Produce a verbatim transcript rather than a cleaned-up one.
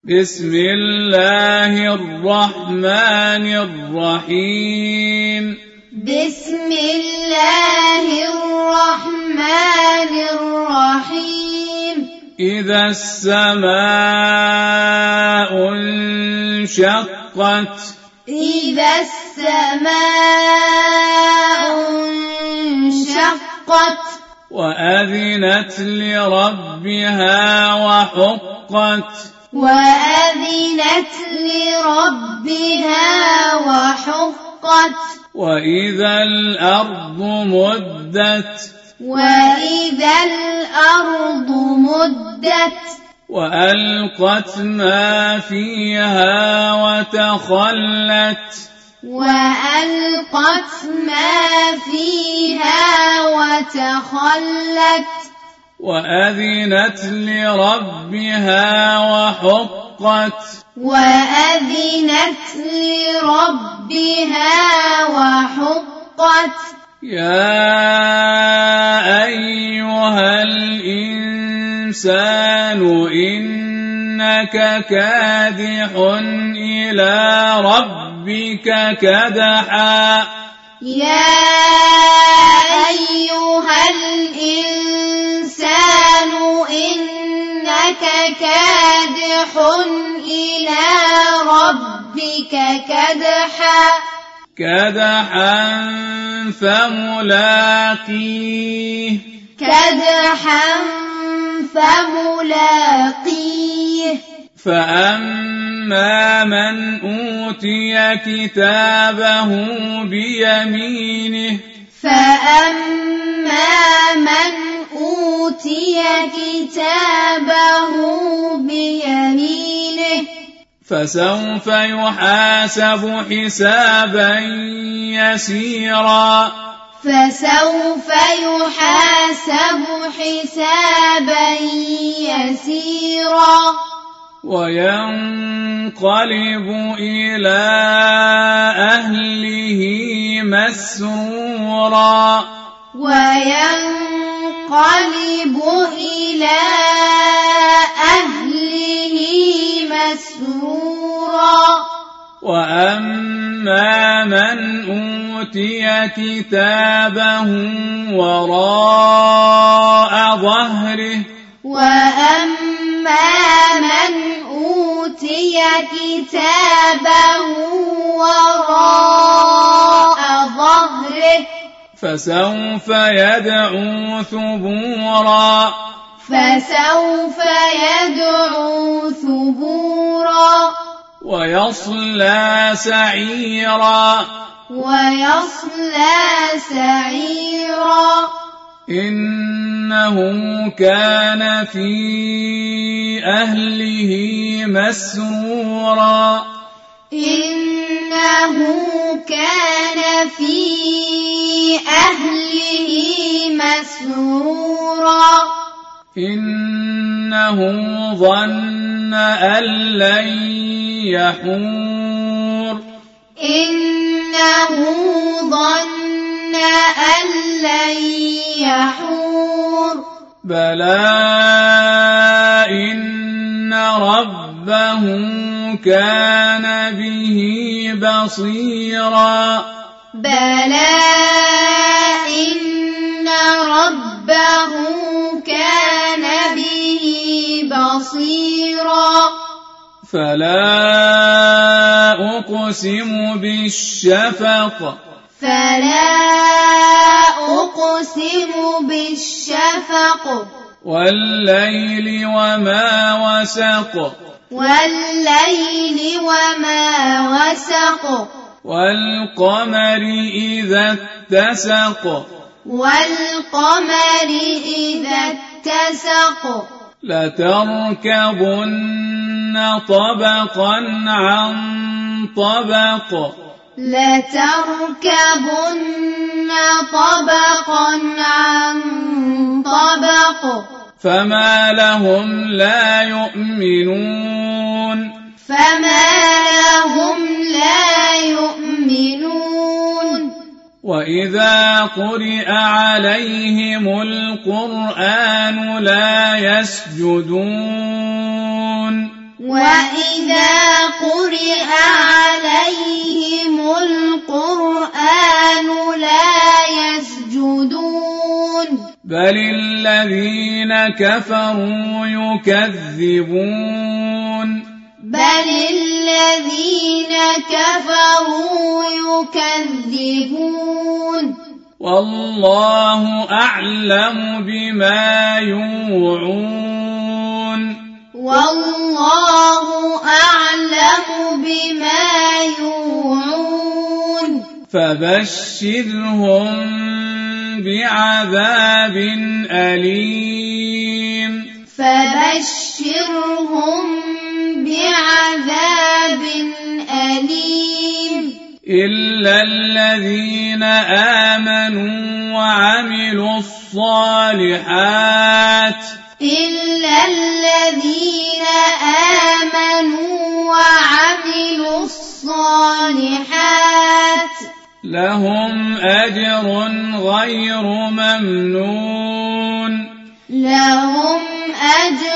بسم الله الرحمن الرحيم بسم الله الرحمن الرحيم إذا السماء انشقت إذا السماء انشقت وأذنت لربها وحقت وأذنت لربها وحقت وإذا الأرض مدت وإذا الأرض مدت وألقت ما فيها وتخلت وألقت ما فيها وتخلت وأذنت لربها وحقت وأذنت لربها وحقت يا أيها الإنسان إنك كادح إلى ربك كدحا يا أيها الإنسان إنك كادح إلى ربك كدحا كدحا فملاقيه كدحا فملاقيه فأما من أوتي كتابه بيمينه فأما من أوتي كتابه بيمينه فسوف يحاسب حسابا يسيرا فسوف يحاسب حسابا يسيرا وينقلب إلى أهله مسرورا وينقلب إلى أهله مسرورا وأما من أوتي كتابه وراء ظهره وأما من أوتي كتابه وراء ظهره فسوف يدعو ثبورا فسوف يدعو ثبورا ويصلى سعيرا ويصلى سعيرا إنه كان في أهله مسرورا إنه كان في أهله مسرورا إنه ظن أن لن يحور إنه ظن أن لن يحور بلى إن ربه كان به بصيرا بلى إن ربه كان به بصيرا فلا أقسم بالشفق فلا أقسم بالشفق والليل وما وسق والليل وما وسق والقمر إذا اتسق والقمر إذا اتسق لتركبن طبقا عن طبق لتركبن طبقا عن طبق فما لهم لا يؤمنون فما لهم لا يؤمنون وإذا قرئ عليهم القرآن لا يسجدون وإذا قرئ عليهم القرآن لا يسجدون بل الذين كفروا يكذبون بل الذين كفروا يكذبون والله أعلم بما يوعون والله أعلم بما يوعون فبشرهم بعذاب أليم فبشرهم بعذاب أليم إلا الذين آمنوا وعملوا الصالحات إلا الذين آمنوا وعملوا الصالحات لهم أجر غير ممنون لهم أجر